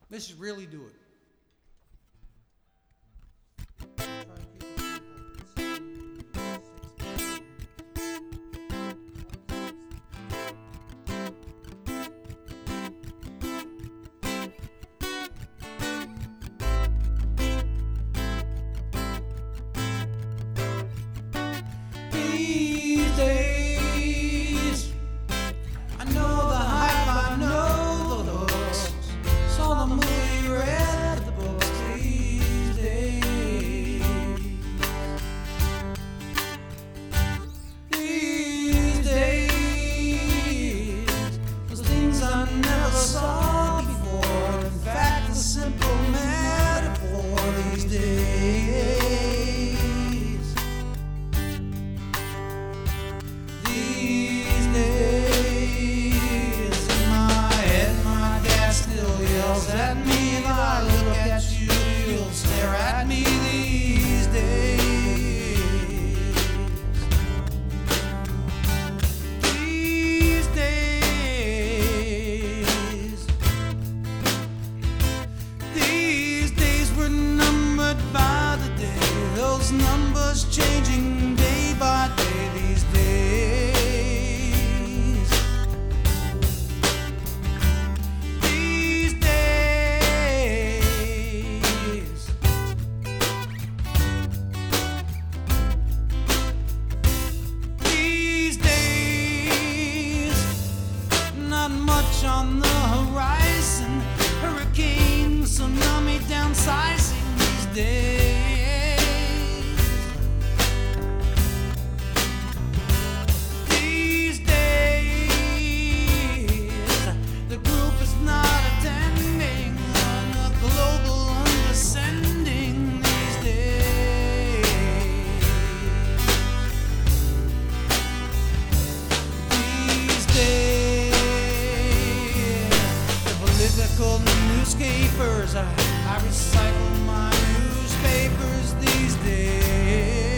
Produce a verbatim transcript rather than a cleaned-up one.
They should really do it. These days, I know the hype, I know the hooks. Saw the movie, read the books. These days, these days, those things I never saw before. In fact, a simple metaphor. These days. These days, in my head, my dad still yells at me. If I look at you, you'll stare at me. These days, these days, these days were numbered by the day. Those numbers changing day by day. These days. Not much on the horizon. Hurricane, tsunami downsizing these days. These days, the group is not attending on a global understanding these days. These days. Political newspapers, I, I recycle my newspapers these days.